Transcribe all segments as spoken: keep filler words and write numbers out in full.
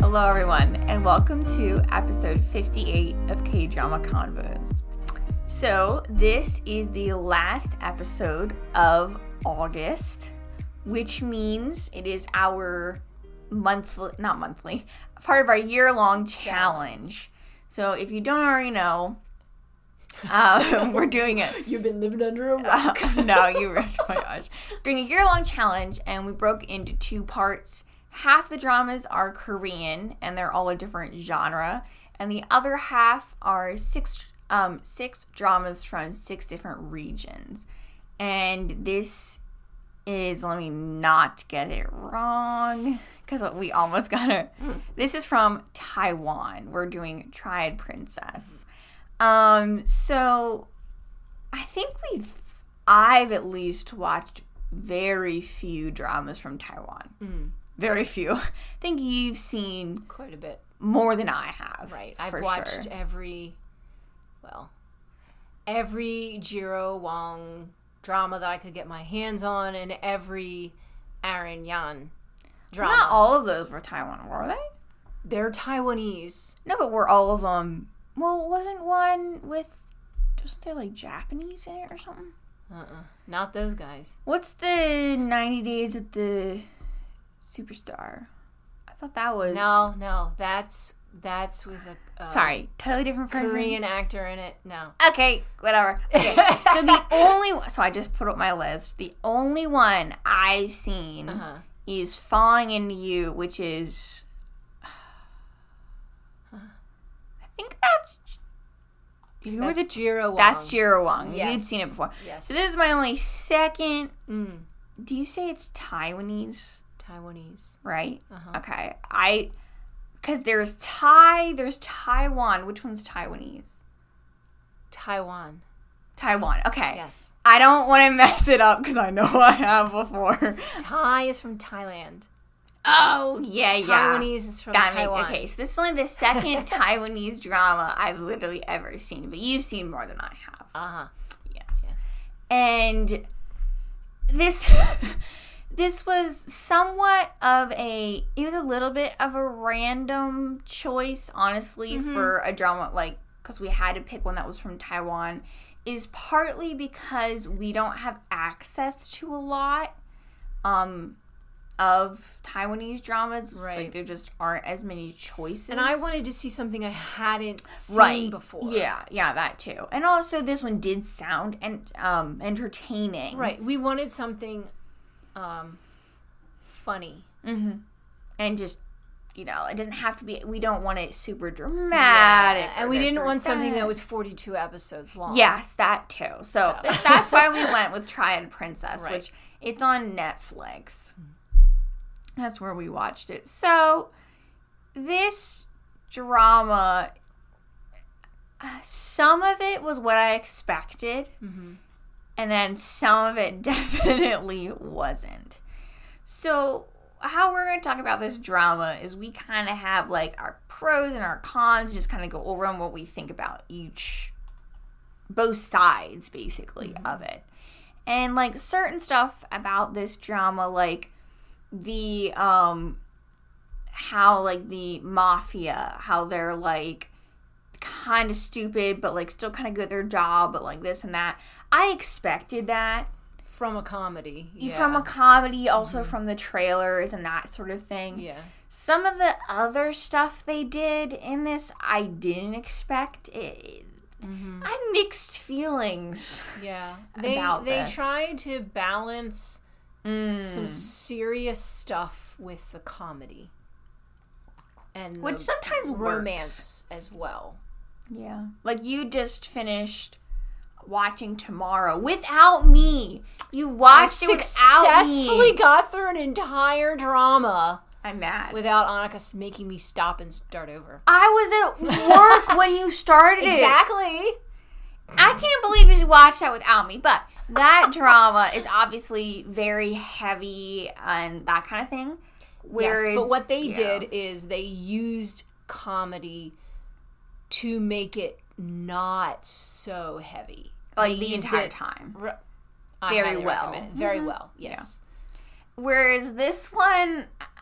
Hello everyone, and welcome to episode fifty-eight of K-Drama Convos. So, this is the last episode of August, which means it is our monthly, not monthly, part of our year-long challenge. So, if you don't already know, um, we're doing it. You've been living under a rock. Uh, no, you were, oh my gosh. Doing a year-long challenge, and we broke into two parts. Half the dramas are Korean, and they're all a different genre, and the other half are six um, six dramas from six different regions. And this is, let me not get it wrong, because we almost got it. Mm. This is from Taiwan. We're doing Triad Princess. Um, so I think we've, I've at least watched very few dramas from Taiwan. Mm. Very few. I think you've seen quite a bit more than I have. Right. I've watched sure. every, well, every Jiro Wong drama that I could get my hands on, and every Aaron Yan drama. Not all of those were Taiwan, were they? They're Taiwanese. No, but were all of them? Well, wasn't one with? Wasn't there like Japanese in it or something? Uh uh-uh. uh. Not those guys. What's the ninety Days at the Superstar? I thought that was no, no. That's that's with a uh, sorry, totally different person. Korean actor in it. No. Okay, whatever. Okay, so the only so I just put up my list. The only one I've seen uh-huh. is Falling Into You, which is I think that's who that's the Jiro Wong. That's Jiro Wong. Yes. You'd seen it before. Yes. So this is my only second. Mm. Do you say it's Taiwanese? Taiwanese. Right? Uh-huh. Okay. I, because there's Thai, there's Taiwan. Which one's Taiwanese? Taiwan. Taiwan. Okay. Yes. I don't want to mess it up because I know I have before. Thai is from Thailand. Oh, yeah, yeah. Taiwanese is from that Taiwan. Make, okay, so this is only the second Taiwanese drama I've literally ever seen, but you've seen more than I have. Uh-huh. Yes. Yeah. And this... This was somewhat of a, it was a little bit of a random choice, honestly, mm-hmm. for a drama, like, because we had to pick one that was from Taiwan, is partly because we don't have access to a lot um, of Taiwanese dramas. Right. Like, there just aren't as many choices. And I wanted to see something I hadn't seen right. before. Yeah, yeah, that too. And also, this one did sound and um, entertaining. Right. We wanted something... Um, funny. Mm-hmm. And just, you know, it didn't have to be, we don't want it super dramatic. Yeah. And we didn't want that. something that was forty-two episodes long. Yes, that too. So, so. Th- that's why we went with Triad Princess, right. which it's on Netflix. That's where we watched it. So, this drama, some of it was what I expected. Mm-hmm. And then some of it definitely wasn't. So how we're going to talk about this drama is we kind of have like our pros and our cons, just kind of go over on what we think about each, both sides basically mm-hmm. of it. And like certain stuff about this drama, like the, um, how like the mafia, how they're like, kind of stupid, but like still kind of good at their job, but like this and that. I expected that. From a comedy. Yeah. From a comedy, also mm-hmm. from the trailers and that sort of thing. Yeah. Some of the other stuff they did in this, I didn't expect. It, mm-hmm. I have mixed feelings. Yeah. They, about they this. tried to balance mm. some serious stuff with the comedy. And which sometimes romance works. As well. Yeah. Like, you just finished watching Tomorrow without me. You watched I it without me. successfully got through an entire drama. I'm mad. Without Annika making me stop and start over. I was at work when you started it. Exactly. I can't believe you watched that without me. But that drama is obviously very heavy and that kind of thing. Whereas, yes, but what they yeah. did is they used comedy to make it not so heavy. Like they the entire time. Re- very well. Very mm-hmm. well, yes. Yeah. Whereas this one,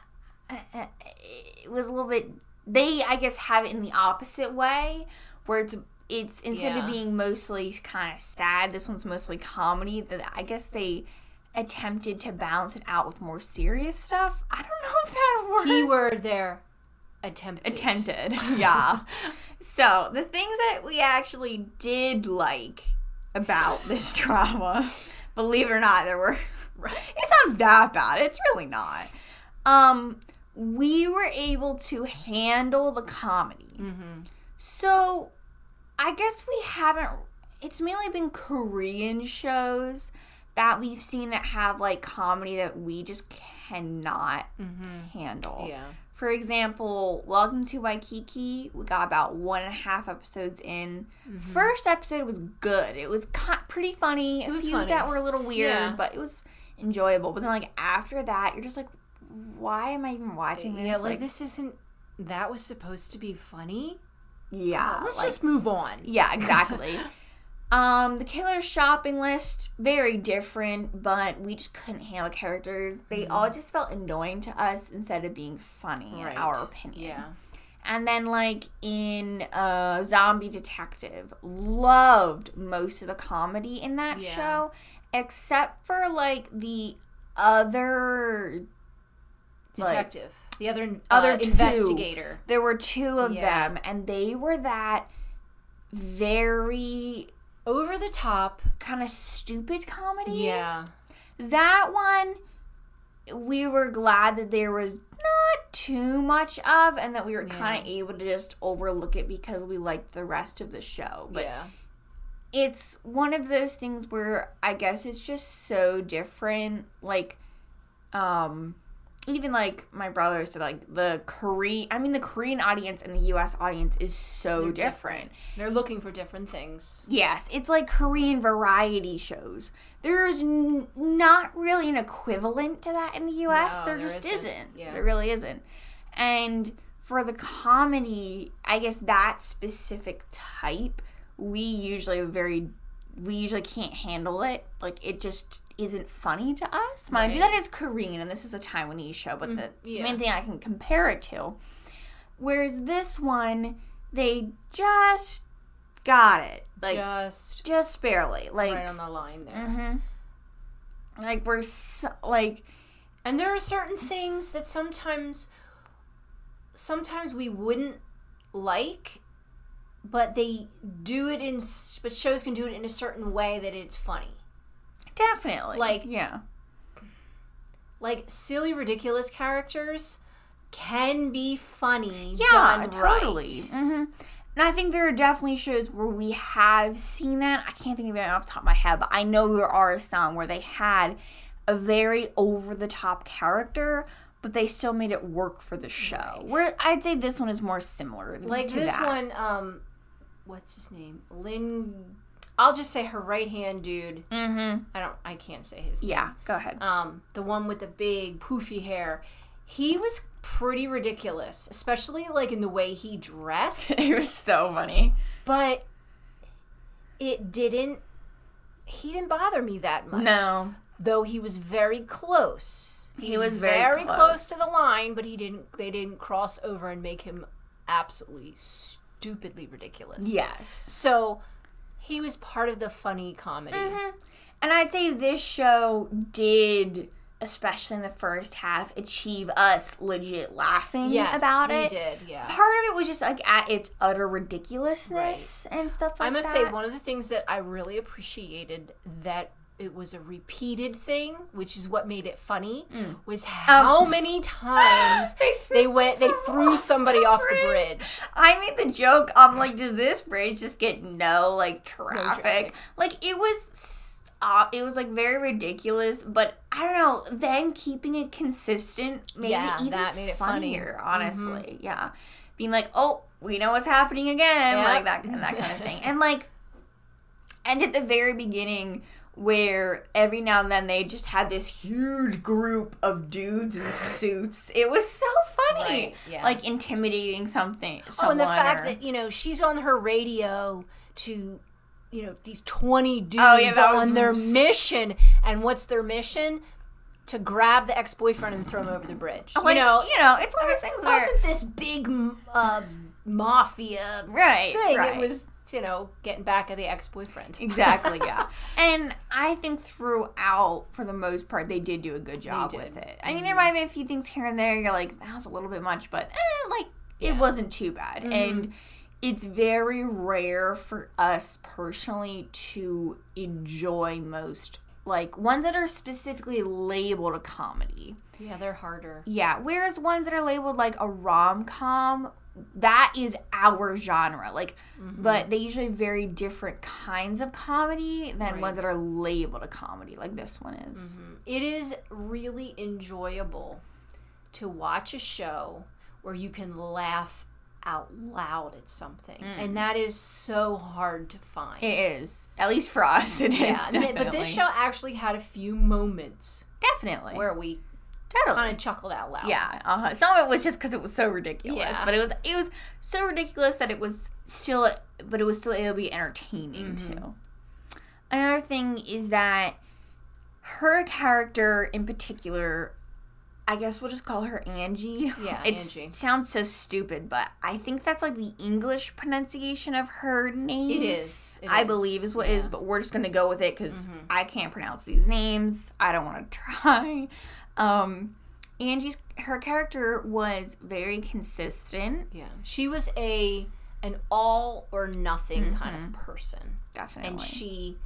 uh, it was a little bit. They, I guess, have it in the opposite way, where it's it's instead Yeah. of being mostly kind of sad, this one's mostly comedy. That I guess they attempted to balance it out with more serious stuff. I don't know if that worked. Keyword there, attempted. Attempted, yeah. So the things that we actually did like about this drama, believe it or not, there were. It's not that bad. It's really not. Um, we were able to handle the comedy. Mm-hmm. So, I guess we haven't. It's mainly been Korean shows that we've seen that have like comedy that we just cannot Mm-hmm. handle. Yeah. For example, Welcome to Waikiki, we got about one and a half episodes in. Mm-hmm. First episode was good. It was ki- pretty funny. It was a few funny. that were a little weird, Yeah. but it was enjoyable. But then, like, after that, you're just like, why am I even watching this? Yeah, like, this isn't. That was supposed to be funny. yeah. Let's like- just move on. Yeah, exactly. um, the Killer Shopping List, very different, but we just couldn't handle the characters. They Mm-hmm. all just felt annoying to us instead of being funny, Right. in our opinion. Yeah. And then, like, in uh, Zombie Detective, loved most of the comedy in that Yeah. show, except for, like, the other... like, Detective. the other, uh, other two. investigator. there were two of Yeah. them, and they were that very Over the top. kind of stupid comedy. Yeah. That one, we were glad that there was not too much of, and that we were Yeah. kind of able to just overlook it because we liked the rest of the show. But yeah. it's one of those things where I guess it's just so different. Like, um, even like my brother said, like the Korean, I mean, the Korean audience and the U S audience is so They're different. They're looking for different things. Yes, it's like Korean variety shows. There's n- not really an equivalent to that in the U S. No, there, there just isn't. isn't. Yeah. There really isn't. And for the comedy, I guess that specific type, we usually are very, we usually can't handle it. Like, it just isn't funny to us. Mind you, Right. that is Korean, and this is a Taiwanese show, but that's yeah. the main thing I can compare it to. Whereas this one, they just got it. Like, Just just barely. Like, right on the line there. mm-hmm. Like, we're so, like, And there are certain things that sometimes sometimes we wouldn't like, but they do it in s- but shows can do it in a certain way that it's funny. definitely. Like- yeah. Like silly ridiculous characters can be funny Yeah, done totally. right. Mm-hmm. And I think there are definitely shows where we have seen that. I can't think of it off the top of my head, but I know there are some where they had a very over-the-top character, but they still made it work for the show. Right. Where I'd say this one is more similar Like to this that. one, um, what's his name? Lin. I'll just say her right hand dude. Mm-hmm. I don't. I can't say his name. Yeah, go ahead. Um, the one with the big poofy hair. He was pretty ridiculous, especially like in the way he dressed. It was so funny. But it didn't. He didn't bother me that much. No. Though he was very close. He was very close. close. to the line, but he didn't. They didn't cross over and make him absolutely stupidly ridiculous. Yes. So he was part of the funny comedy. Mm-hmm. And I'd say this show did, especially in the first half, achieve us legit laughing Yes, about we it. did. Yeah. Part of it was just like at its utter ridiculousness and stuff like that. I must say, one of the things that I really appreciated that it was a repeated thing, which is what made it funny, was how many times They threw they went, they them threw off somebody the off the bridge. bridge. I made the joke. I'm like, does this bridge just get no like traffic? traffic. Like it was, uh, it was like very ridiculous. But I don't know. Then keeping it consistent made Yeah, it even that made it funny. funnier. Honestly, yeah. Being like, oh, we know what's happening again, Yep. like that and that kind of thing, and like, and at the very beginning, where every now and then they just had this huge group of dudes in suits. It was so funny. Right, yeah. Like intimidating something. Oh, and the someone fact or- that, you know, she's on her radio to, you know, these twenty dudes Oh, yeah, that was on their s- mission. And what's their mission? to grab the ex-boyfriend and throw him over the bridge. Like, you know, you know, it's one of those things it where wasn't this big uh, mafia right, thing. right. It was, you know, getting back at the ex-boyfriend. Exactly, yeah. And I think throughout, for the most part, they did do a good job with it. I mean, there might have been a few things here and there. You're like, that was a little bit much, but eh, like, Yeah. it wasn't too bad. Mm-hmm. And it's very rare for us personally to enjoy most, like, ones that are specifically labeled a comedy. Yeah, they're harder. Yeah, whereas ones that are labeled like a rom-com, that is our genre. Like, Mm-hmm. but they usually have very different kinds of comedy than Right. ones that are labeled a comedy, like this one is. Mm-hmm. It is really enjoyable to watch a show where you can laugh out loud at something, Mm. and that is so hard to find. It is, at least for us, it is. Yeah, Definitely. but this show actually had a few moments definitely where we totally. kind of chuckled out loud. Yeah, uh-huh. Some of it was just because it was so ridiculous, Yeah. but it was it was so ridiculous that it was still, but it was still able to be entertaining Mm-hmm. too. Another thing is that her character in particular, I guess we'll just call her Angie. Yeah, It Angie. sounds so stupid, but I think that's like the English pronunciation of her name. It is. It I is. believe is what yeah. it is, but we're just gonna go with it because Mhm. I can't pronounce these names. I don't want to try. Um, Angie's her character was very consistent, Yeah, she was a an all or nothing kind Mhm. of person, definitely. and she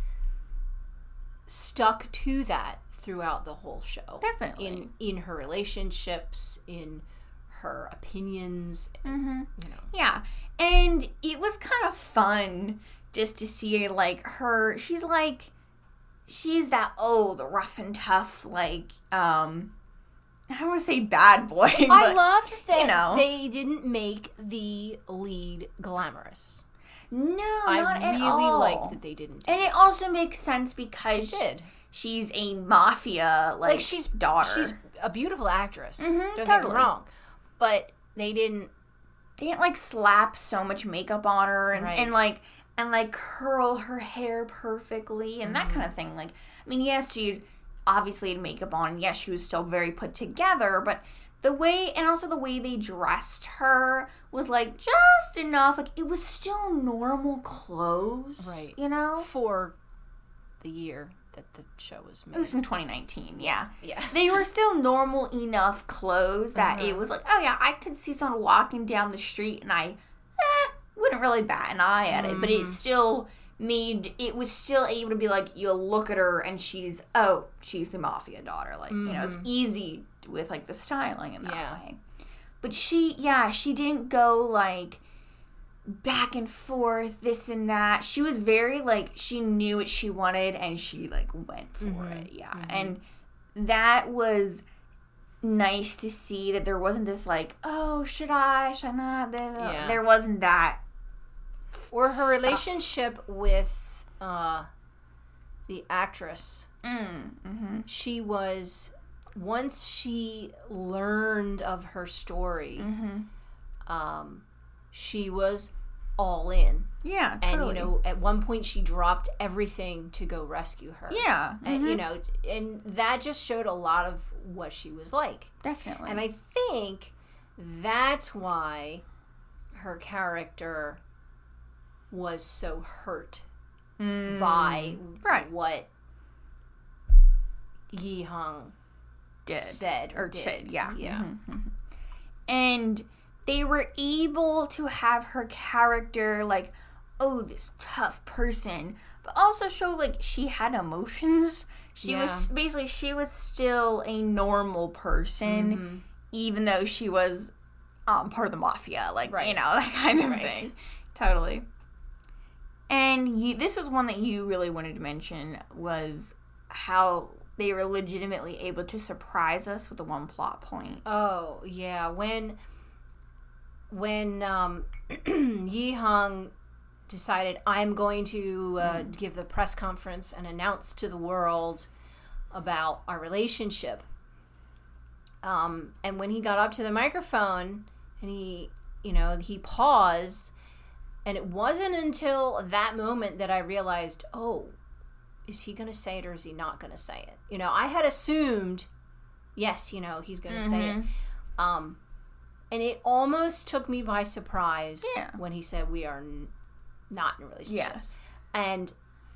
stuck to that throughout the whole show. Definitely. in in her relationships, in her opinions, hmm you know. Yeah, and it was kind of fun just to see like her. She's like, she's that old, rough and tough, like um, I don't want to say bad boy. I but, loved that you know. they didn't make the lead glamorous. No, I not at really all. liked that they didn't. Do And it also makes sense because it did. she's a mafia like, Like, she's daughter. She's a beautiful actress. Mhm, Don't get totally. me wrong, but they didn't. they didn't like slap so much makeup on her and, Right. and like and like curl her hair perfectly and that Mm-hmm. kind of thing. Like, I mean, yes, she obviously had makeup on. Yes, she was still very put together, but the way and also the way they dressed her was like just enough. Like, it was still normal clothes, Right. You know, For the year that the show was made. it was from twenty nineteen. Yeah. Yeah. They were still normal enough clothes that Uh-huh. it was like, oh yeah, I could see someone walking down the street and I eh, wouldn't really bat an eye at it, but it Mhm. still made, it was still able to be like, you look at her and she's, oh, she's the mafia daughter. Like, you know, it's Mhm. easy with like the styling in that Yeah. way. But she, yeah, she didn't go like back and forth, this and that. She was very like, she knew what she wanted and she like went for Mhm. it. Yeah. Mhm. And that was nice to see that there wasn't this like, oh, should I, should I not? Yeah. There wasn't that. Or her stuff. relationship with uh, the actress. Mm, mm-hmm. She was, once she learned of her story, Mm-hmm. um, she was all in. Yeah, And, totally. you know, at one point she dropped everything to go rescue her. yeah, And, you mhm. know, and that just showed a lot of what she was like. definitely. And I think that's why her character was so hurt Mm, by right. what Yi Hung did said or, or did. said, yeah, Yeah. Mhm, mhm. And they were able to have her character like, oh, this tough person, but also show like she had emotions. She Yeah. was basically she was still a normal person, Mhm. even though she was um, part of the mafia, like you Right. know, that kind of Right. thing. Totally. And you, this was one that you really wanted to mention was how they were legitimately able to surprise us with the one plot point. Oh, yeah. When when um, Yi Hung decided, I'm going to uh, give the press conference and announce to the world about our relationship. Um, and when he got up to the microphone and he, you know, he paused, and it wasn't until that moment that I realized, oh, is he going to say it or is he not going to say it? You know, I had assumed yes, you know, he's going to Mm-hmm. say it. Um, and it almost took me by surprise Yeah. when he said we are n- not in a relationship. Yes. And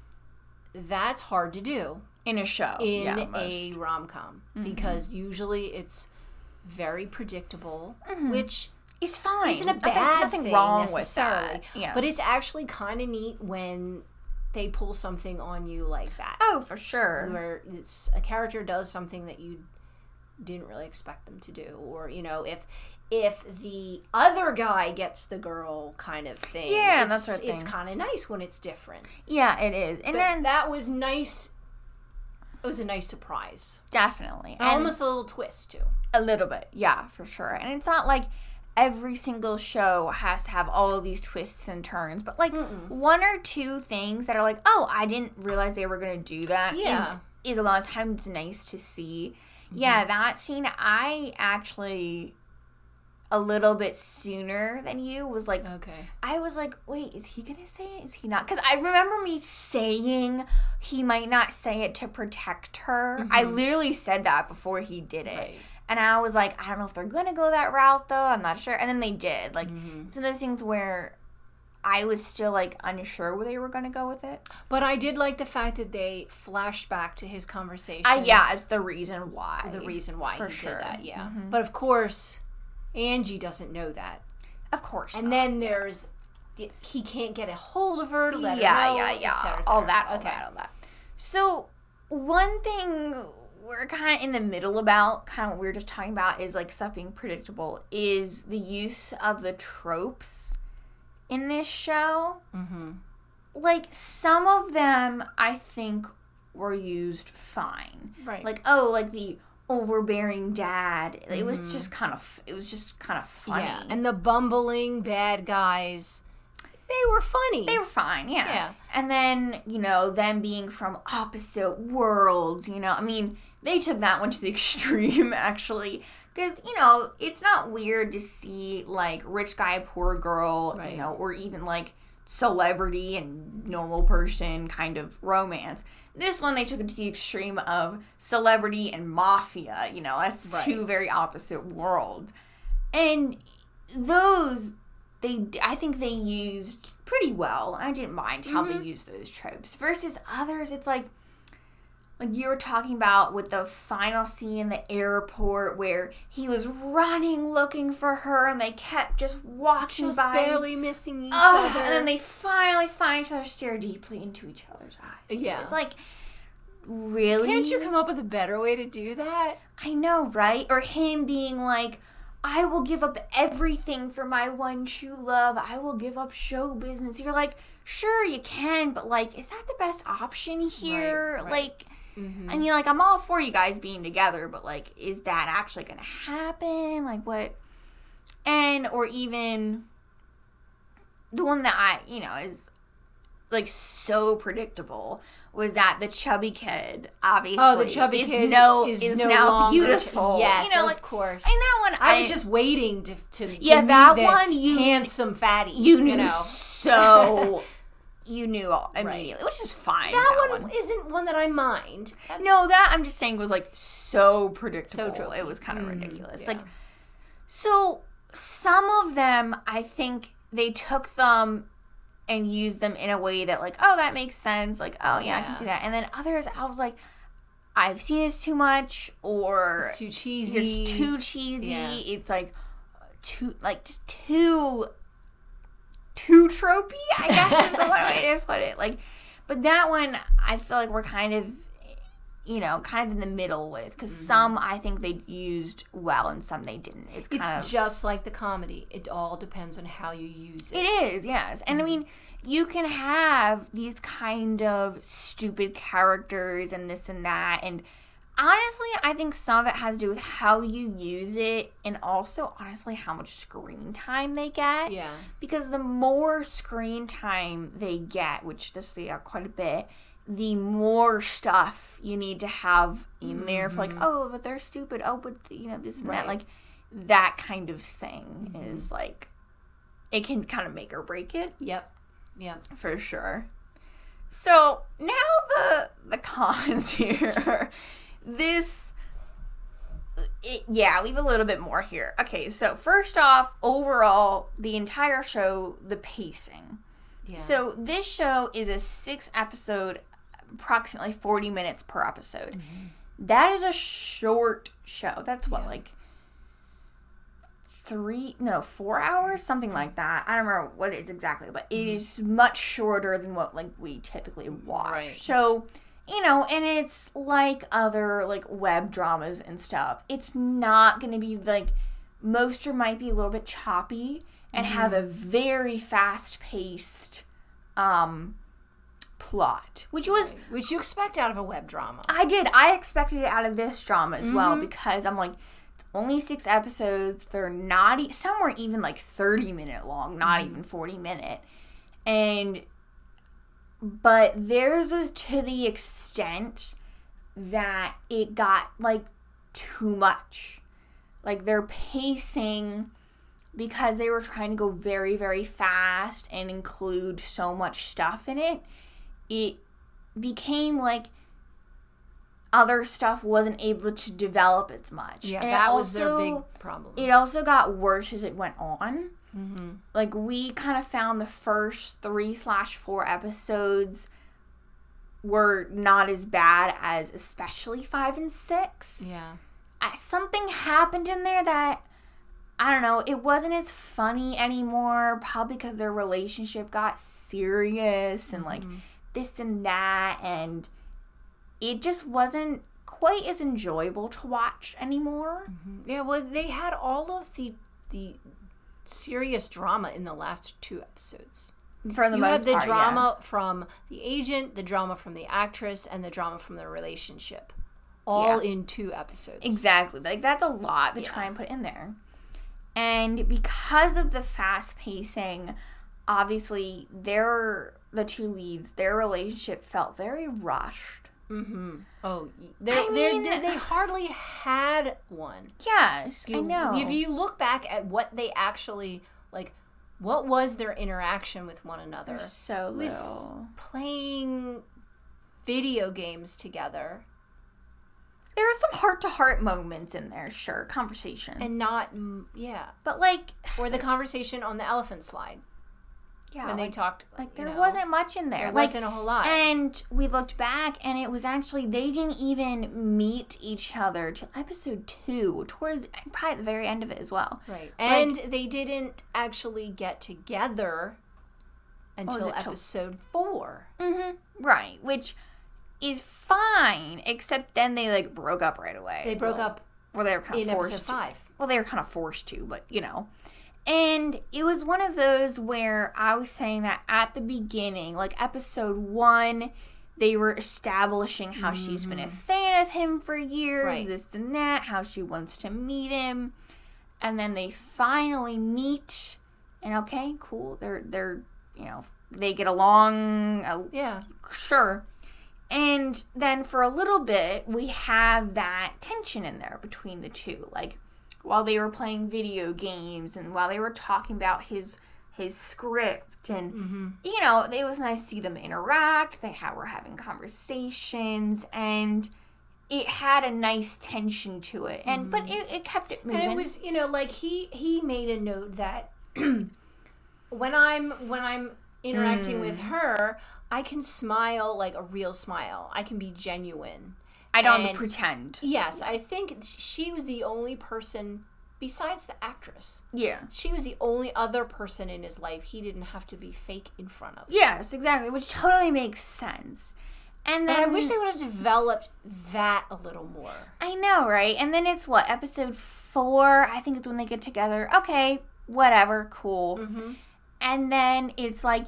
that's hard to do In a show. in yeah, a most. rom-com Mm-hmm. because usually it's very predictable, which It's fine. isn't a Nothing- bad nothing thing wrong necessarily. with that. Yes. But it's actually kind of neat when they pull something on you like that. Oh, for sure. Where it's a character does something that you didn't really expect them to do, or you know, if if the other guy gets the girl kind of thing. Yeah, it's, that sort of It's thing. kind of nice when it's different. Yeah, it is. And But then that was nice. It was a nice surprise. definitely. And And almost a little twist too. a little bit. Yeah, for sure. And it's not like every single show has to have all of these twists and turns, but like Mm-mm. one or two things that are like, oh, I didn't realize they were going to do that. Yeah. is is a lot of times nice to see. Yeah, that scene, I actually a little bit sooner than you was like, Okay. I was like, wait, is he going to say it? Is he not? Because I remember me saying he might not say it to protect her. I literally said that before he did it. Right. And I was like, I don't know if they're going to go that route, though. I'm not sure. And then they did. Like, Mm-hmm. it's one of those things where I was still, like, unsure where they were going to go with it. But I did like the fact that they flashed back to his conversation. Uh, yeah, it's the reason why. The reason why For he sure. did that, yeah. Mhm. But of course, Angie doesn't know that. Of course. And not. then there's, the- he can't get a hold of her to let yeah, her know. yeah, et yeah. cetera, et all cetera. that, all okay. that, all that. So, one thing we're kind of in the middle about, kind of what we were just talking about, is like stuff being predictable, is the use of the tropes in this show. Mm-hmm. Like, some of them I think were used fine. Right. Like, oh, like the overbearing dad. It was Mhm. just kind of, it was just kind of funny. Yeah. And the bumbling bad guys, they were funny. They were fine, yeah. Yeah. And then, you know, them being from opposite worlds, you know, I mean, they took that one to the extreme, actually. Because, you know, it's not weird to see, like, rich guy, poor girl, Right. you know, or even, like, celebrity and normal person kind of romance. This one, they took it to the extreme of celebrity and mafia, you know, as Right. two very opposite worlds. And those, they, I think they used pretty well. I didn't mind how Mhm. they used those tropes. Versus others, it's like, like you were talking about with the final scene in the airport where he was running looking for her and they kept just walking just by. barely missing each Ugh, other. and then they finally find each other, stare deeply into each other's eyes. Yeah. It's like, really? Can't you come up with a better way to do that? I know, right? Or him being like, I will give up everything for my one true love. I will give up show business. You're like, sure, you can, but like, is that the best option here? Right, right. Like, Mm-hmm. I mean, like, I'm all for you guys being together, but like, is that actually going to happen? Like, what? And, or even the one that I, you know, is like so predictable was that the chubby kid, obviously, Oh, the chubby is kid no, is, is no now longer beautiful. Yes, you know, of like, course. and that one, I, I, was just waiting to to, to Yeah, meet that the one you- handsome fatty. you knew know. so, you knew all immediately, which is fine. That, one, isn't one that I mind. That's, No, that I'm just saying was like so predictable. So tropey. It was kind of Mm, ridiculous. yeah. Like, so some of them, I think they took them and used them in a way that, like, oh, that makes sense. Like, oh yeah, I can Yeah. see that. And then others, I was like, I've seen this too much, or it's too cheesy. it's too cheesy. Yeah. It's like too, like just too, too tropey. I guess is the one way to put it. Like, but that one, I feel like we're kind of, you know, kind of in the middle with, because Mm-hmm. some I think they used well and some they didn't. It's kind It's of, just like the comedy. It all depends on how you use it. it is, yes. And I mean, you can have these kind of stupid characters and this and that. And honestly, I think some of it has to do with how you use it and also, honestly, how much screen time they get. Yeah. Because the more screen time they get, which just they got quite a bit, the more stuff you need to have in there for like, oh, but they're stupid. Oh, but you know, this and that. Right. Like, that kind of thing is like, it can kind of make or break it. Yep. Yep. For sure. So now the the cons here. This it, yeah, we have a little bit more here. Okay, so first off, overall, the entire show, the pacing. Yeah. So this show is a six episode, approximately forty minutes per episode. Mm-hmm. That is a short show. That's what, yeah. like three, no, four hours? Something like that. I don't remember what it is exactly, but it mm-hmm. is much shorter than what, like, we typically watch. Right. So, you know, and it's like other, like, web dramas and stuff. It's not going to be, like, most might be a little bit choppy and mm-hmm. have a very fast-paced um, plot, which was... Right. Which you expect out of a web drama. I did. I expected it out of this drama as mm-hmm. well, because I'm like... Only six episodes. They're not, e- some were even like thirty minute long, not mm-hmm. even forty minute. And, but theirs was to the extent that it got like too much. Like their pacing, because they were trying to go very, very fast and include so much stuff in it, it became like, other stuff wasn't able to develop as much. Yeah, and that also, was their big problem. It also got worse as it went on. Mm-hmm. Like, we kind of found the first three slash four episodes were not as bad as especially five and six. Yeah. I, something happened in there that, I don't know, it wasn't as funny anymore, probably because their relationship got serious and, like, mm-hmm. this and that, and... it just wasn't quite as enjoyable to watch anymore. Mm-hmm. Yeah, well, they had all of the the serious drama in the last two episodes. For the you most had the part, drama yeah. from the agent, the drama from the actress, and the drama from the relationship, all yeah. in two episodes. Exactly. Like, that's a lot to yeah. try and put in there. And because of the fast pacing, obviously, their the two leads, their relationship felt very rushed. Mm-hmm. Oh, they they they hardly had one. Yes, you, I know. If you look back at what they actually, like, what was their interaction with one another? They're so it was little. Playing video games together. There were some heart-to-heart moments in there, sure, conversations. And not, yeah. But, like... Or the conversation on the elephant slide. Yeah, when like, they talked, like there know, wasn't much in there. There like, wasn't a whole lot. And we looked back, and it was actually they didn't even meet each other till episode two, towards probably at the very end of it as well. Right, like, and they didn't actually get together until episode till... four. Mm-hmm. Right, which is fine, except then they like broke up right away. They broke well, up. Well, they were kind of in forced. episode five. To. Well, they were kind of forced to, but you know. And it was one of those where I was saying that at the beginning, like episode one, they were establishing how mm-hmm. she's been a fan of him for years, right. this and that, how she wants to meet him. And then they finally meet, and okay, cool. They're, they're you know, they get along. Uh, yeah. Sure. And then for a little bit, we have that tension in there between the two. Like, while they were playing video games and while they were talking about his his script and mm-hmm. you know, it was nice to see them interact. They had, were having conversations and it had a nice tension to it. And mm-hmm. but it, it kept it moving. And it was, you know, like he he made a note that when I'm when I'm interacting mm. with her, I can smile like a real smile. I can be genuine. I don't have to pretend. Yes, I think she was the only person, besides the actress. Yeah. She was the only other person in his life he didn't have to be fake in front of. Yes, exactly, which totally makes sense. And then and I wish they would have developed that a little more. I know, right? And then it's what, episode four? I think it's when they get together. Okay, whatever, cool. Mm-hmm. And then it's like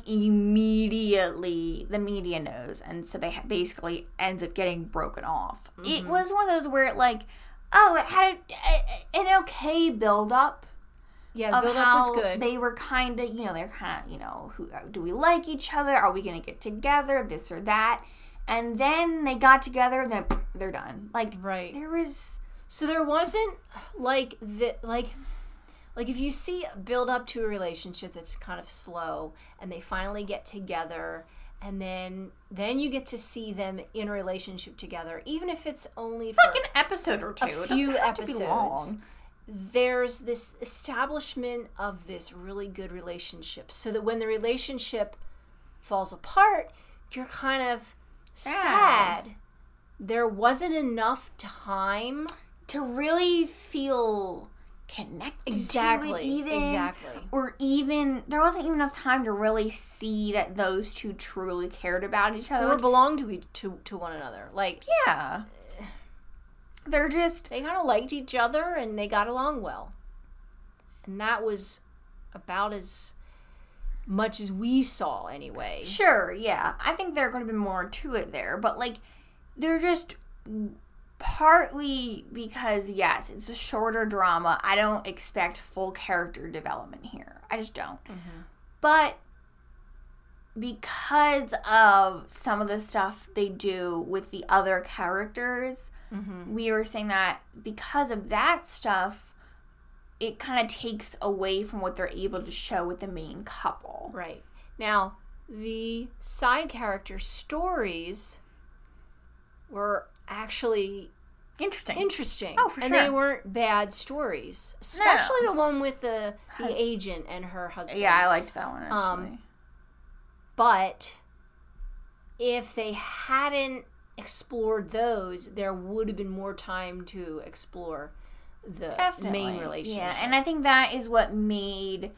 immediately the media knows. And so they basically ends up getting broken off. Mm-hmm. It was one of those where it like, oh, it had a, a, an okay build up. Yeah, the build up was good. They were kind of, you know, they're kind of, you know, who do we like each other? Are we going to get together? This or that. And then they got together and then they're done. Like, right. There was... So there wasn't like the, like... Like, if you see build up to a relationship that's kind of slow, and they finally get together, and then then you get to see them in a relationship together, even if it's only for like an episode or two. a few episodes. There's this establishment of this really good relationship, so that when the relationship falls apart, you're kind of sad. sad. There wasn't enough time to really feel connected exactly, to it even. Exactly. Or even, there wasn't even enough time to really see that those two truly cared about each other. Or belonged to, each, to, to one another. Like, yeah. They're just... They kind of liked each other, and they got along well. And that was about as much as we saw, anyway. Sure, yeah. I think there are going to be more to it there. But, like, they're just... Partly because, yes, it's a shorter drama. I don't expect full character development here. I just don't. Mm-hmm. But because of some of the stuff they do with the other characters, mm-hmm. we were saying that because of that stuff, it kind of takes away from what they're able to show with the main couple. Right. Now, the side character stories were actually interesting. Interesting. Oh, for and sure. they weren't bad stories. Especially no. the one with the, the agent and her husband. Yeah, I liked that one, actually. Um, but if they hadn't explored those, there would have been more time to explore the Definitely. main relationship. Yeah, and I think that is what made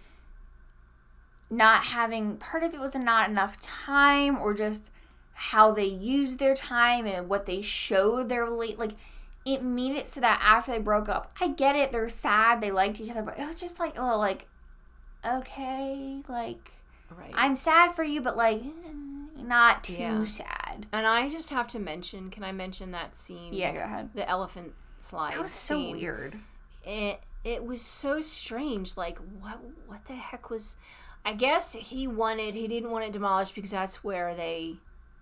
not having... Part of it was not enough time, or just... how they used their time and what they showed their relate, like, it made it so that after they broke up, I get it, they're sad, they liked each other, but it was just like, oh, like, okay, like, right. I'm sad for you, but like, not too yeah. sad. And I just have to mention, can I mention that scene? Yeah, go ahead. The elephant slide. That was scene. so weird. It it was so strange. Like, what what the heck was? I guess he wanted he didn't want it demolished because that's where they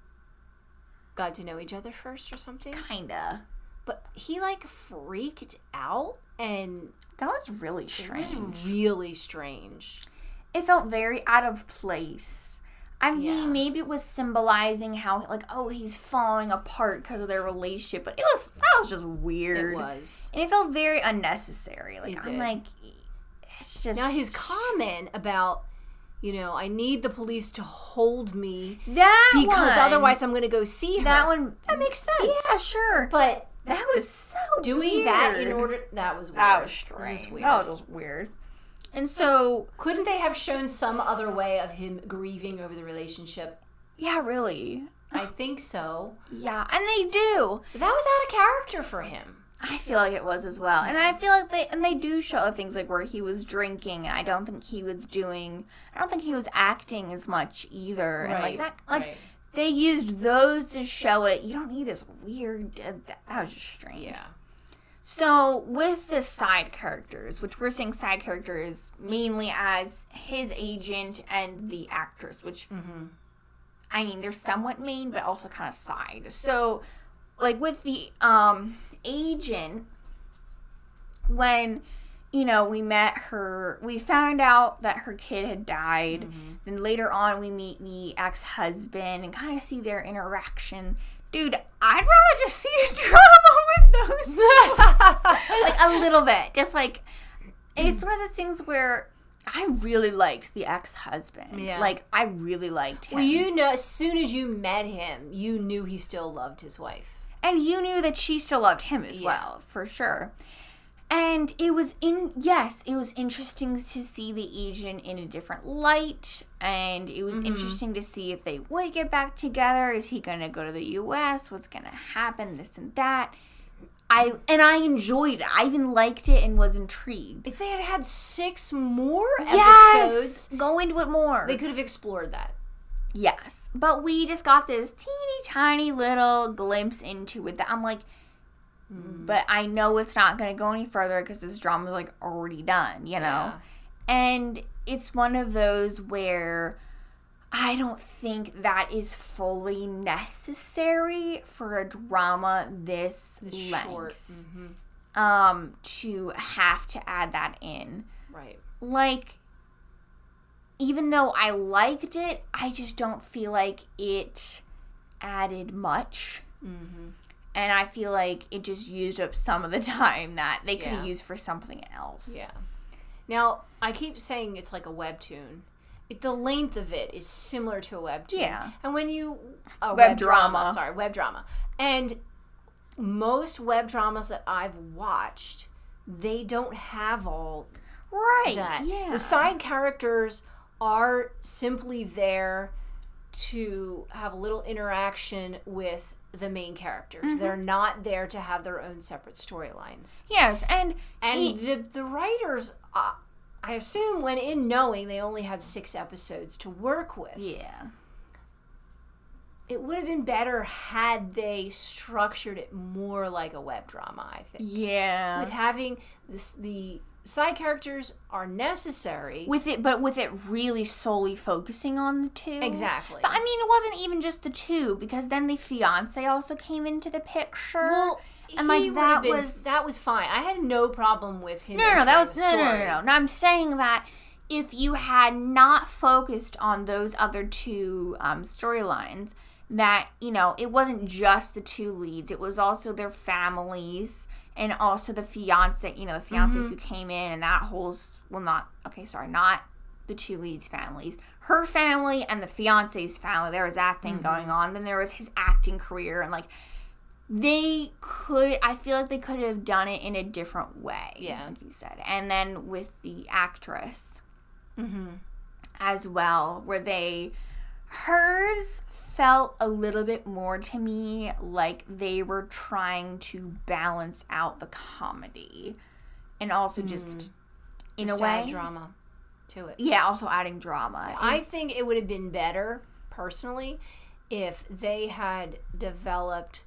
got to know each other first or something. Kinda. But he, like, freaked out, and... That was really strange. It was really strange. It felt very out of place. I mean, Yeah. maybe it was symbolizing how, like, oh, he's falling apart because of their relationship, but it was, that was just weird. It was. And it felt very unnecessary. Like, It I'm did. like, it's just... Now, his comment about... You know, I need the police to hold me that because one, otherwise I'm going to go see her. That one... That makes sense. Yeah, sure. But that was so doing weird. that in order... That was weird. That was It strange. just weird. That was just weird. And so... Couldn't they have shown some other way of him grieving over the relationship? Yeah, really. I think so. Yeah, and they do. But that was out of character for him. I feel like it was as well. And I feel like they, and they do show things like where he was drinking, and I don't think he was doing, I don't think he was acting as much either. And like Right, that, like, right. they used those to show it. You don't need this weird, that, that was just strange. Yeah. So, with the side characters, which we're saying side characters mainly as his agent and the actress, which, Mm-hmm. I mean, they're somewhat main, but also kind of side. So, like, with the um, agent, when, you know, we met her, we found out that her kid had died. Mm-hmm. Then later on, we meet the ex-husband and kind of see their interaction. Dude, I'd rather just see a drama with those two. Like, a little bit. Just, like, it's one of those things where I really liked the ex-husband. Yeah. Like, I really liked him. Well, you know, as soon as you met him, you knew he still loved his wife. And you knew that she still loved him as Yeah. well, for sure. And it was in, yes, it was interesting to see the agent in a different light. And it was Mm-hmm. interesting to see if they would get back together. Is he going to go to the U S? What's going to happen? This and that. I And I enjoyed it. I even liked it and was intrigued. If they had had six more Yes! episodes, Go into it more. they could have explored that. Yes. But we just got this teeny tiny little glimpse into it that I'm like, but I know it's not going to go any further because this drama's like already done, you know? Yeah. And it's one of those where I don't think that is fully necessary for a drama this, The length. short. Mm-hmm. Um, to have to add that in. Right. Like, even though I liked it, I just don't feel like it added much. Mm-hmm. And I feel like it just used up some of the time that they could have Yeah. used for something else. Yeah. Now, I keep saying it's like a webtoon. It, the length of it is similar to a webtoon. Yeah. And when you... A Web web, drama. drama. Sorry, web drama. And most web dramas that I've watched, they don't have all Right. that. Yeah. The side characters are simply there to have a little interaction with the main characters. Mm-hmm. They're not there to have their own separate storylines. Yes, and And it- the the writers, uh, I assume, went in knowing they only had six episodes to work with. yeah. It would have been better had they structured it more like a web drama, I think. Yeah. With having this, the side characters are necessary. With it, but with it really solely focusing on the two. Exactly. But I mean, it wasn't even just the two, because then the fiance also came into the picture. Well, and he like would that have been, was that was fine. I had no problem with him. no, no, no, that was entering no, the no, no, story. no, no. I'm saying that if you had not focused on those other two um, storylines, that you know, it wasn't just the two leads; it was also their families. And also the fiance, you know, the fiance Mm-hmm. who came in, and that whole, well, not, okay, sorry, not the two leads' families. Her family and the fiance's family, there was that thing Mm-hmm. going on. Then there was his acting career, and, like, they could, I feel like they could have done it in a different way, Yeah. like you said. And then with the actress Mm-hmm. as well, where they, hers felt a little bit more to me like they were trying to balance out the comedy and also just in Just a way add drama to it. yeah, also adding drama. I think it would have been better, personally, if they had developed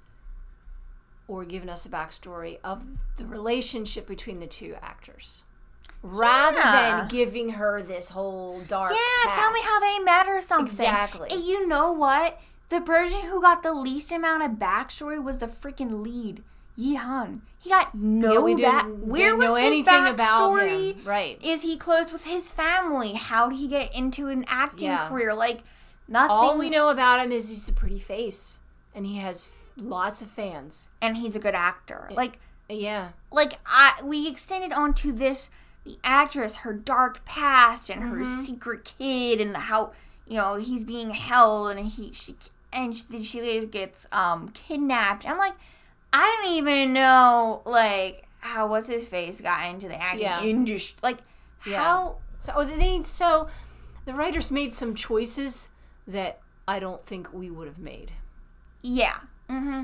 or given us a backstory of the relationship between the two actors. Rather Yeah. than giving her this whole dark yeah, tell me how past. they met or something. Exactly. And you know what? The person who got the least amount of backstory was the freaking lead, Yi-han. He got no Yeah, we back. didn't, Where didn't was know his anything about backstory? him. Right. Is he close with his family? How did he get into an acting Yeah. career? Like, nothing. All we know about him is he's a pretty face, and he has lots of fans. And he's a good actor. Like, Yeah. like I we extended onto this, the actress, her dark past and her Mm-hmm. secret kid, and how, you know, he's being held, and he she and she, she later gets um kidnapped. I'm like, I don't even know like how what's his face got into the acting Yeah. industry. Like, Yeah. how So oh, they so the writers made some choices that I don't think we would have made. yeah. Mm-hmm.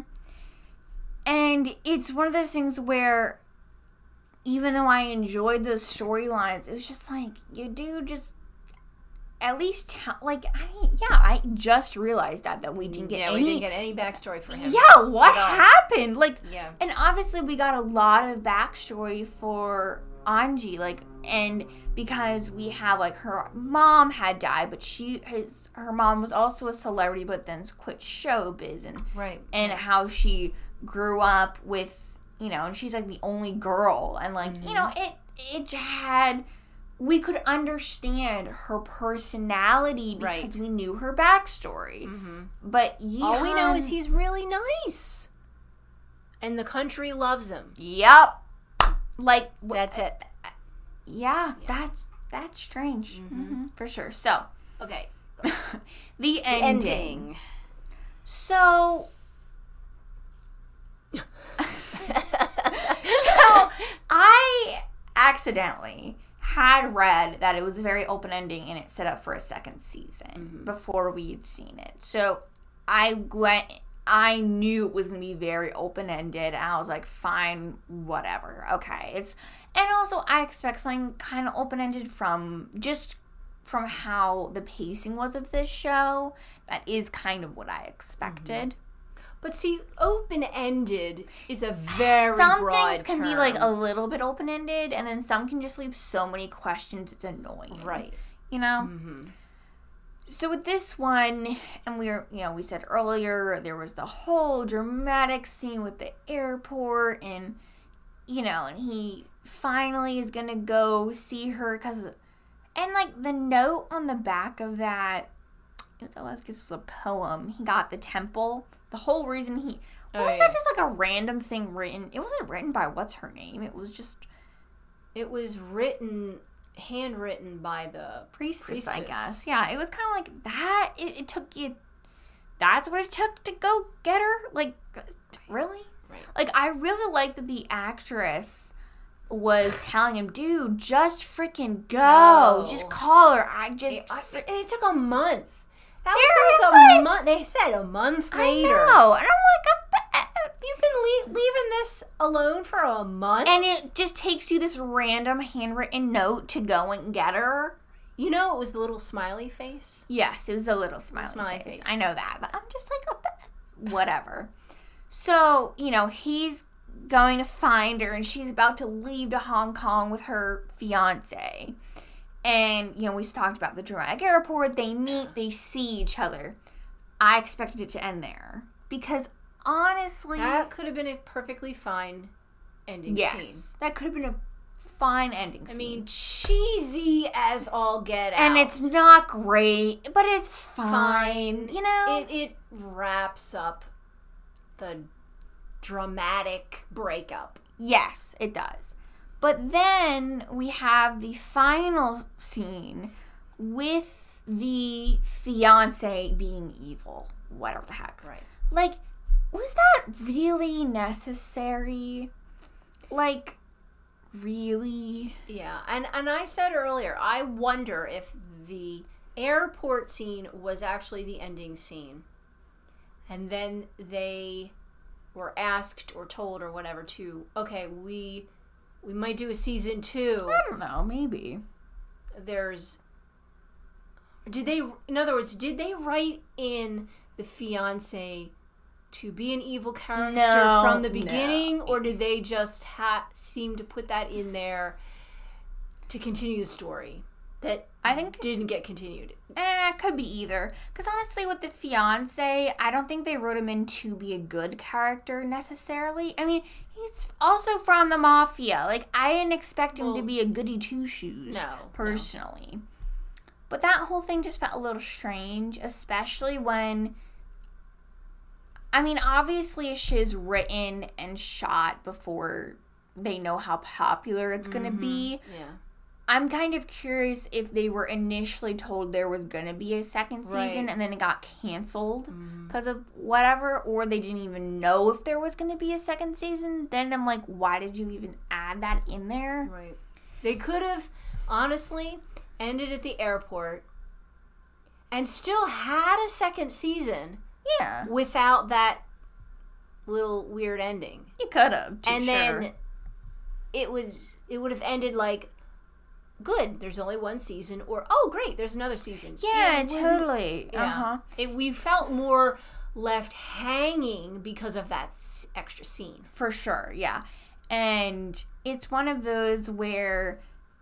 And it's one of those things where, even though I enjoyed those storylines, it was just like, you do just at least tell, like, I yeah, I just realized that that we didn't get yeah, any. we didn't get any backstory for him. yeah, what at all. happened? Like, Yeah. and obviously we got a lot of backstory for Anji, like, and because we have like her mom had died, but she his her mom was also a celebrity, but then quit showbiz, and Right. and how she grew up with, you know, and she's like the only girl, and like, you know, it it had, we could understand her personality because Right. we knew her backstory. Mm-hmm. But All we know Yi-han- is he's really nice, and the country loves him. Yep. Like w- That's it. yeah, that's that's strange. Mhm, for sure. So, Okay. the ending. Ending. So So I accidentally had read that it was a very open ending and it set up for a second season before we'd seen it. So I went I knew it was going to be very open ended, and I was like, fine, whatever. Okay. It's and also I expect something kind of open ended from just from how the pacing was of this show. That is kind of what I expected. But see, open-ended is a very Some broad things can term. be like a little bit open ended, and then some can just leave so many questions it's annoying. right. You know? Mm-hmm. So with this one, and we were, you know, we said earlier, there was the whole dramatic scene with the airport, and, you know, and he finally is going to go see her because, And, like, the note on the back of that, it was, I guess it was a poem. He got the temple. The whole reason he... Oh, was yeah. that just, like, a random thing written? It wasn't written by what's her name. It was just... It was written, handwritten by the priestess, priestess. I guess. Yeah, it was kind of like that. It, it took you... That's what it took to go get her? Like, really? Right. Like, I really like that the actress was telling him, dude, just freaking go. No. Just call her. I just... It, I, and it took a month. That Seriously? was a month. They said a month later. I know. And I'm like, I bet. You've been le- leaving this alone for a month? And it just takes you this random handwritten note to go and get her. You know it was the little smiley face? Yes, it was a little smiley, Smiley face. face. I know that, but I'm just like, oh, whatever. So, you know, he's going to find her, and she's about to leave to Hong Kong with her fiance. And, you know, we talked about the dramatic airport. They meet, they see each other. I expected it to end there. Because, honestly... That could have been a perfectly fine ending yes, scene. that could have been a fine ending scene. I mean, cheesy as all get out. And it's not great, but it's fine. Fine. You know? It, it wraps up the dramatic breakup. Yes, it does. But then we have the final scene with the fiance being evil. Whatever the heck. Right. Like, was that really necessary? Like, really? Yeah, and, and I said earlier, I wonder if the airport scene was actually the ending scene. And then they were asked or told or whatever to, okay, we we might do a season two. I don't know, maybe. There's, did they, in other words, did they write in the fiance to be an evil character No, from the beginning, no. or did they just ha- seem to put that in there to continue the story that I think didn't get continued? Eh, it could be either. Because honestly, with the fiance, I don't think they wrote him in to be a good character necessarily. I mean, he's also from the mafia. Like, I didn't expect him Well, to be a goody two shoes. no, personally. No. But that whole thing just felt a little strange, especially when. I mean, obviously, a show's written and shot before they know how popular it's Mm-hmm. going to be. Yeah. I'm kind of curious if they were initially told there was going to be a second season Right. and then it got canceled Mm-hmm. because of whatever, or they didn't even know if there was going to be a second season. Then I'm like, why did you even add that in there? Right. They could have, honestly, ended at the airport and still had a second season Yeah. without that little weird ending. You could have. And sure. then it was it would have ended like, good, there's only one season, or oh great, there's another season. Yeah, It wouldn't- totally. Yeah. Uh-huh. It, we felt more left hanging because of that s- extra scene. For sure, yeah. And it's one of those where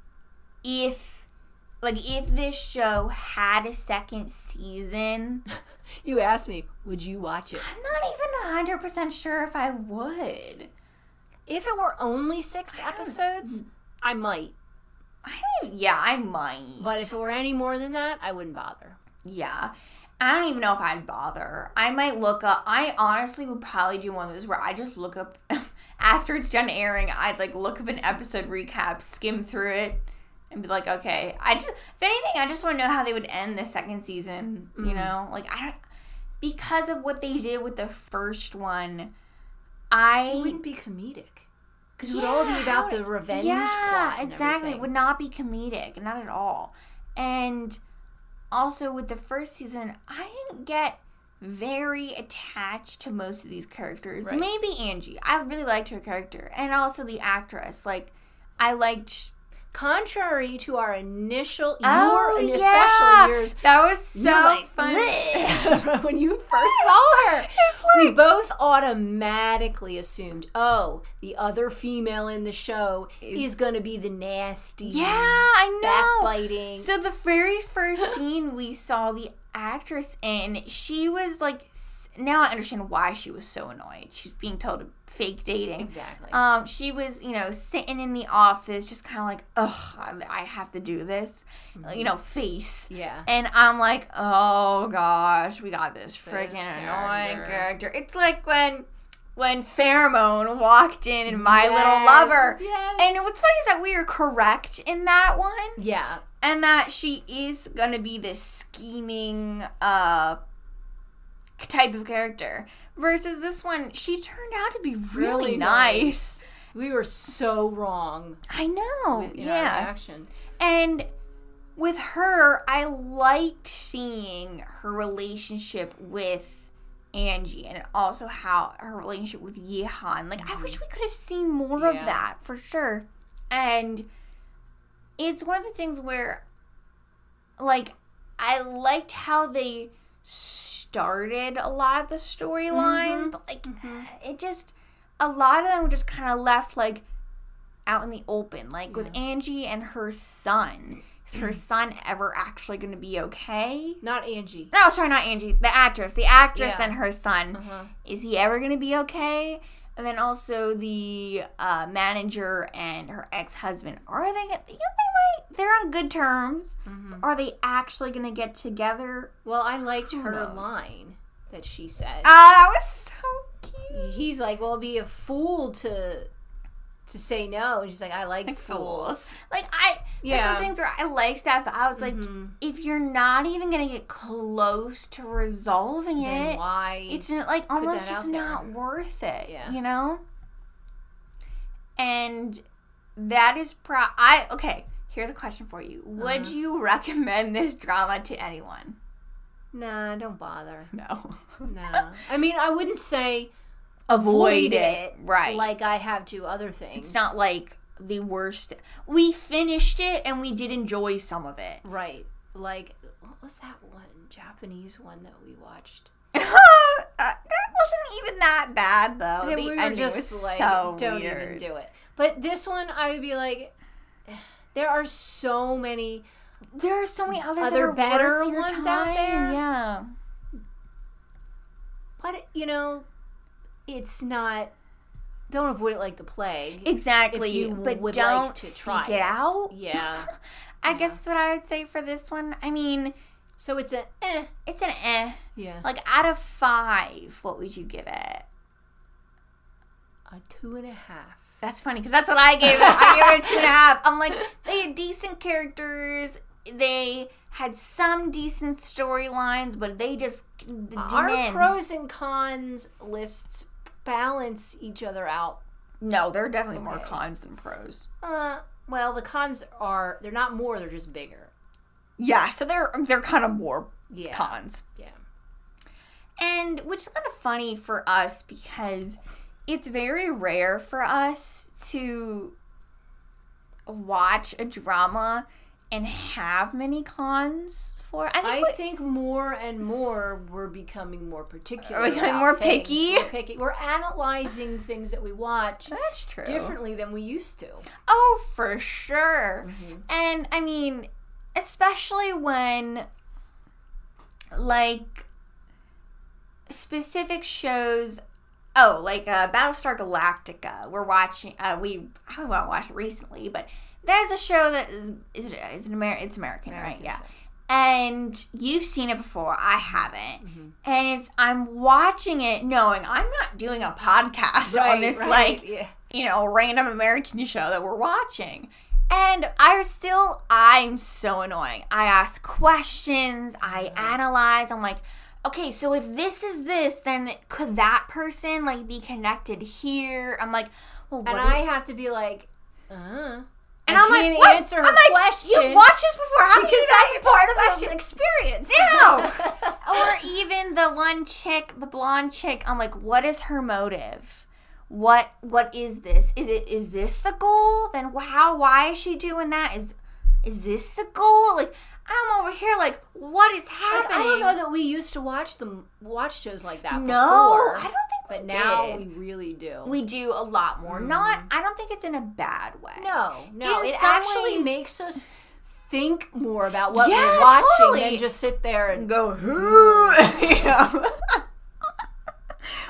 if, like, if this show had a second season, You asked me, would you watch it? I'm not even one hundred percent sure if I would. If it were only six I don't- episodes, I might. I don't even, yeah, I might. But if it were any more than that, I wouldn't bother. Yeah. I don't even know if I'd bother. I might look up, I honestly would probably do one of those where I just look up, after it's done airing, I'd like look up an episode recap, skim through it, and be like, okay. I just, if anything, I just want to know how they would end the second season, you Mm. know? Like, I don't, because of what they did with the first one, I... It wouldn't be comedic. Because it would all be Yeah, about how- the revenge yeah, plot and exactly. It everything. would not be comedic, not at all. And also with the first season, I didn't get very attached to most of these characters. Right. Maybe Angie. I really liked her character. And also the actress. Like, I liked... Contrary to our initial, Oh, your, and yeah. especially yours, That was so you're like, funny. "Bleh." When you first saw her, It's we like- both automatically assumed, oh, the other female in the show Is- is going to be the nasty, Yeah, I know. backbiting. So the very first scene we saw the actress in, she was like, s- now I understand why she was so annoyed. She's being told to fake dating. Exactly. Um, she was, you know, sitting in the office, just kind of like, ugh, I, I have to do this, mm-hmm. you know, face. Yeah. And I'm like, oh gosh, we got this freaking This annoying character. character. It's like when when Pheromone walked in in My Yes, Little Lover. yes. And what's funny is that we were correct in that one. Yeah. And that she is gonna be this scheming uh type of character. Versus this one, she turned out to be really, Really nice. nice. We were so wrong. I know. with- in yeah. our reaction. And with her, I liked seeing her relationship with Angie and also how her relationship with Yehan. Like, I wish we could have seen more of Yeah. that, for sure. And it's one of the things where, like, I liked how they started a lot of the storylines, Mhm. but, like, Mhm. it just, a lot of them were just kind of left, like, out in the open. Like, with Yeah. Angie and her son. Is her son ever actually going to be okay? Not Angie. No, sorry, not Angie. The actress. The actress Yeah. and her son. Uh-huh. Is he ever going to be okay? And then also the uh, manager and her ex-husband. Are they, you know, they might, they're on good terms. Mhm. Are they actually going to get together? Well, I liked Who her knows? line that she said. Ah, that was so cute. He's like, well, be a fool to to say no. And she's like, I like, Like fools. fools. Like, I, there's Yeah. some things where I liked that, but I was like, Mhm. if you're not even going to get close to resolving Then it, why? it's like almost that just out there. not worth it, Yeah. you know? And that is pro I okay, here's a question for you. Would Uh-huh. you recommend this drama to anyone? Nah, don't bother. No. No. I mean, I wouldn't say Avoid avoid it. Right. like I have to other things. It's not like the worst. We finished it and we did enjoy some of it. right. Like, what was that one Japanese one that we watched? Uh, that wasn't even that bad though. Yeah, the we were ending just was like, so don't weird. even do it. But this one, I would be like, there are so many. There are so many others Other that are better worth your ones out time. there? Yeah. But you know, it's not. Don't avoid it like the plague. Exactly. If you but would don't like to try seek it it. out. Yeah. I Yeah. guess that's what I would say for this one. I mean, So it's a eh. it's an eh. Yeah. Like, out of five, what would you give it? A two and a half. That's funny, because that's what I gave it. I gave it a two and a half. I'm like, they had decent characters. They had some decent storylines, but they just didn't Our end. pros and cons lists balance each other out. No, there are definitely more Okay. cons than pros. Uh, well, the cons are they're not more; they're just bigger. Yeah, so they're they're kind of more Yeah. cons. Yeah. And which is kind of funny for us because it's very rare for us to watch a drama and have many cons for. I think, I we- think more and more we're becoming more particular. Are we becoming about more things. picky? We're picky. We're analyzing things that we watch that's true. differently than we used to. Oh, for sure. Mhm. And I mean, especially when like specific shows. Oh, like uh, Battlestar Galactica. We're watching. Uh, we I haven't watched it recently, but there's a show that is is, is an Amer- It's American, right? American Yeah. show. And you've seen it before. I haven't. Mhm. And it's I'm watching it knowing I'm not doing a podcast on Right, this right, like yeah. you know random American show that we're watching. And I still I'm so annoying. I ask questions. I analyze. I'm like, okay, so if this is this, then could that person like be connected here? I'm like, well, what And do I you- have to be like, uh. and I I'm like, can't what? answer her I'm like, question. you've watched this before. How can Because you not that's part of question? the experience. Yeah. Or even the one chick, the blonde chick. I'm like, what is her motive? What what is this? Is it is this the goal? Then how? Why is she doing that? Is is this the goal? Like I'm over here, like what is Like, happening? I don't know that we used to watch them watch shows like that no, before. I don't think But we now did. we really do. We do a lot more. Not. I don't think it's in a bad way. no, no. In It some actually ways- makes us think more about what Yeah, we're watching totally. than just sit there and Go who? You know.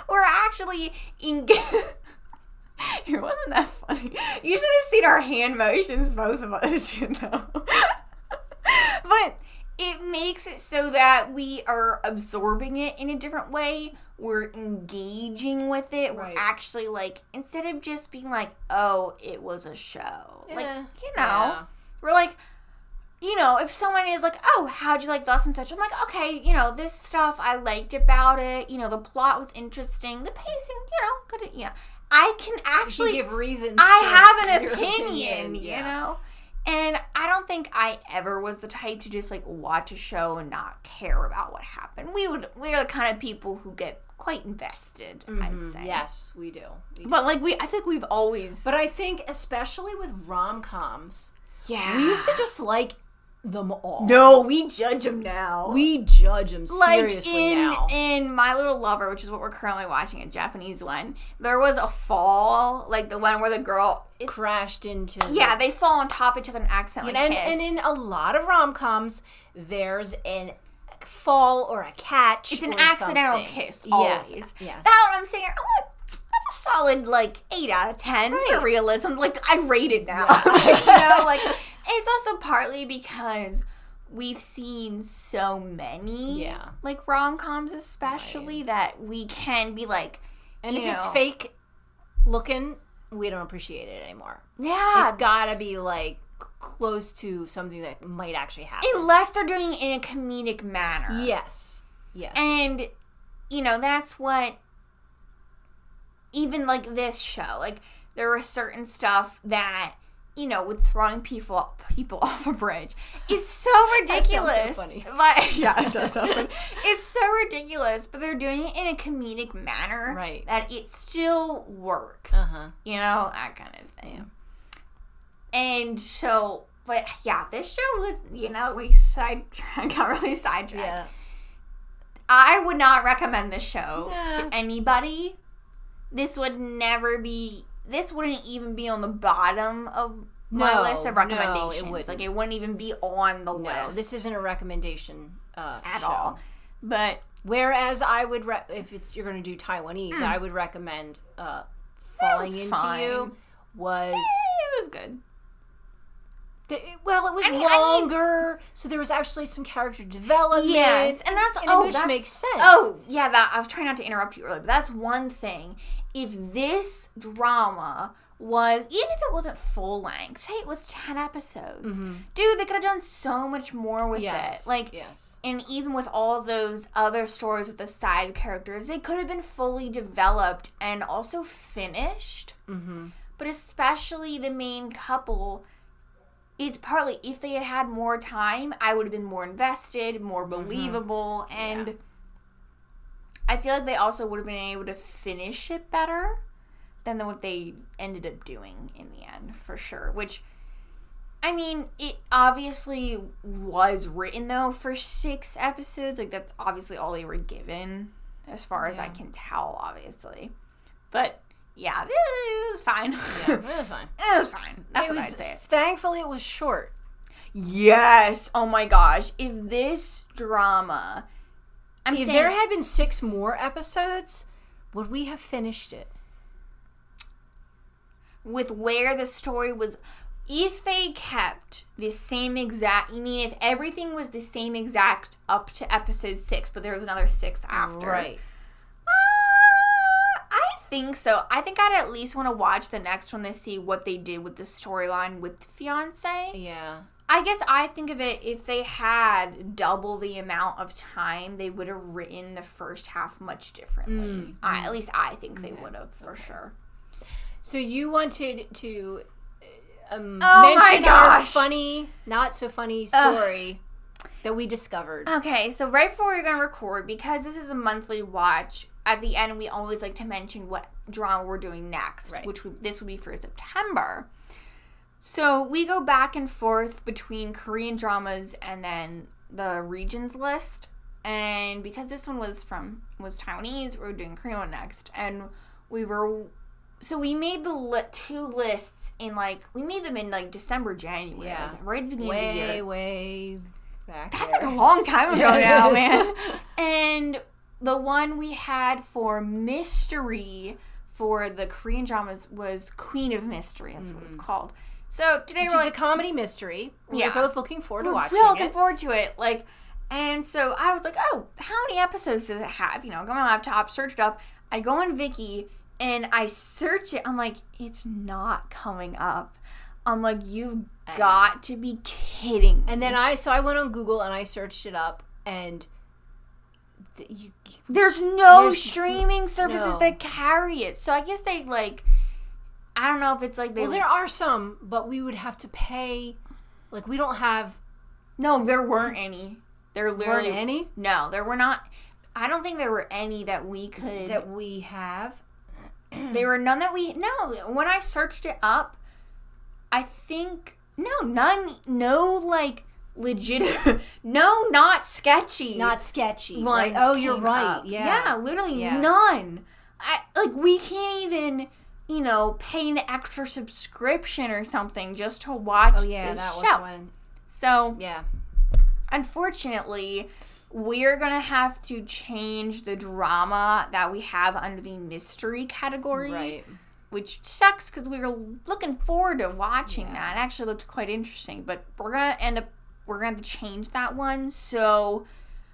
we're actually in. It wasn't that funny. You should have seen our hand motions, both of us should know. But it makes it so that we are absorbing it in a different way. We're engaging with it. Right. We're actually like, instead of just being like, oh, it was a show. Yeah. Like, you know, Yeah. we're like, you know, if someone is like, oh, how'd you like thus and such? I'm like, okay, you know, this stuff I liked about it. You know, the plot was interesting. The pacing, you know, good. You know, I can actually you give reasons. I for have an your opinion, yeah. you know? And I don't think I ever was the type to just, like, watch a show and not care about what happened. We would, we're the kind of people who get quite invested, Mm-hmm. I'd say. Yes, we do. we do. But, like, we, I think we've always... But I think, especially with rom-coms, yeah. we used to just like them all. No, we judge them now. We judge them like seriously in, now. in My Little Lover, which is what we're currently watching, a Japanese one, there was a fall, like the one where the girl... It, Crashed into... yeah, they fall on top of each other and accidentally and, kiss. and in a lot of rom-coms, there's an fall or a catch. It's an or accidental something. kiss, Yes. always. Yeah. That one I'm saying, I'm like, that's a solid, like, eight out of ten Right. for realism. Like, I rate it now. Like, you know, like, it's also partly because we've seen so many, Yeah. like, rom-coms especially, Right. that we can be like, And you if it's know, fake looking, we don't appreciate it anymore. yeah, It's gotta be, like, c- close to something that might actually happen. unless they're doing it in a comedic manner. Yes. Yes. And, you know, that's what, even like this show, like, there was certain stuff that, you know, with throwing people people off a bridge. It's so ridiculous. That sounds so funny. But, yeah, it does sound funny. It's so ridiculous, but they're doing it in a comedic manner. Right. That it still works. Uh-huh. You know, that kind of thing. And so, but yeah, this show was, you know, we sidetracked, got really sidetracked. Yeah. I would not recommend this show Nah. to anybody. This would never be, this wouldn't even be on the bottom of my No, list of no, it recommendations. wouldn't. Like, it wouldn't even be on the No, list this isn't a recommendation uh, at show. all. But, Whereas I would, re- if it's, you're going to do Taiwanese, I would recommend uh, Falling was Into fine. You was... eh, it was good. The, well, it was I mean- I mean- longer, so there was actually some character development. Yes, and that's, and oh, which that's, makes sense. Oh, yeah, that, I was trying not to interrupt you earlier, but that's one thing. If this drama was, even if it wasn't full length, say it was ten episodes, dude, they could have done so much more with yes, it. Like, yes. and even with all those other stories with the side characters, they could have been fully developed and also finished. Mm-hmm. But especially the main couple, it's partly, if they had had more time, I would have been more invested, more believable, and Yeah. I feel like they also would have been able to finish it better than what they ended up doing in the end, for sure. Which, I mean, it obviously was written, though, for six episodes. Like, that's obviously all they were given, as far as I Yeah. can tell, obviously. But, yeah, it was fine. Yeah, it was fine. It was fine. That's it what was, I'd say. Thankfully, it was short. Yes. Oh my gosh. If this drama, I'm if saying, there had been six more episodes, would we have finished it? with where the story was, if they kept the same exact, you mean if everything was the same exact up to episode six, but there was another six after. Right. Uh, I think so. I think I'd at least want to watch the next one to see what they did with the storyline with the fiance. Yeah. I guess I think of it, if they had double the amount of time, they would have written the first half much differently. Mm, I, at least I think they Okay, would have, for sure. So you wanted to um, Oh my mention our gosh. funny, not so funny story that we discovered. Okay, so right before we're going to record, because this is a monthly watch, at the end we always like to mention what drama we're doing next, Right. which we, this would be for September. So we go back and forth between Korean dramas and then the regions list. And because this one was from was Taiwanese, we were doing Korean one next. And we were so we made the li- two lists in like we made them in like December, January, Yeah. like, right at the beginning of the Way, year. way back That's there. like a long time ago Yeah, it now, is. man. And the one we had for mystery for the Korean dramas was Queen of Mystery. That's mm-hmm. what it's called. So today Which we're is like, a comedy mystery. Yeah. We're both looking forward to we're watching real looking it. forward to it. Like, and so I was like, oh, how many episodes does it have? You know, I go on my laptop, searched up. I go on Viki, and I search it. I'm like, it's not coming up. I'm like, you've got to be kidding me. And then I, so I went on Google and I searched it up, and th- you, you, there's no there's, streaming services no. that carry it. So I guess they, like, I don't know if it's like they... Well, there are some, but we would have to pay, like, we don't have... No, there weren't any. There literally... Weren't any? No, there were not... I don't think there were any that we could... That we have? There were none that we... No, when I searched it up, I think... No, none... No, like, legit... No, not sketchy. Not sketchy. Right. Oh, you're right. Up. Yeah. Yeah, literally yeah. none. I, like, we can't even, you know, pay an extra subscription or something just to watch Oh, yeah, this that show. was one. So, Yeah. unfortunately, we're going to have to change the drama that we have under the mystery category. Right. Which sucks because we were looking forward to watching Yeah. that. It actually looked quite interesting. But we're going to end up, we're going to have to change that one. So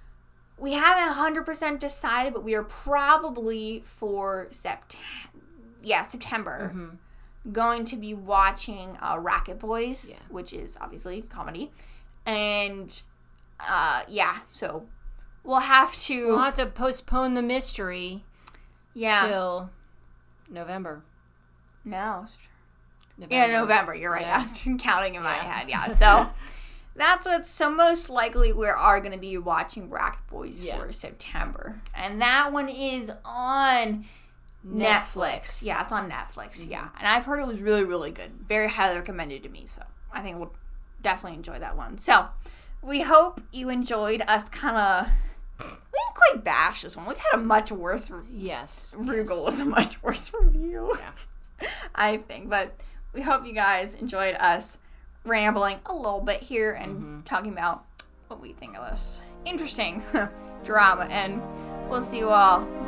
we haven't one hundred percent decided, but we are probably for September, yeah, September, Mm-hmm. going to be watching uh, Racket Boys, Yeah. which is obviously comedy. And uh, yeah, so we'll have to. We'll have to postpone the mystery yeah. till November. No. November. Yeah, November. You're right. Yeah. I was counting in my Yeah. head. Yeah. So that's what's so most likely we are going to be watching Racket Boys Yeah. for September, and that one is on Netflix. Netflix. Yeah, it's on Netflix. Mm-hmm. Yeah, and I've heard it was really, really good. Very highly recommended to me. So I think we'll definitely enjoy that one. So we hope you enjoyed us. Kind of. We didn't quite bash this one. We've had a much worse. Re- Yes. Rugal yes. was a much worse review. Yeah. I think, but we hope you guys enjoyed us rambling a little bit here and Mm-hmm. talking about what we think of this interesting drama, and we'll see you all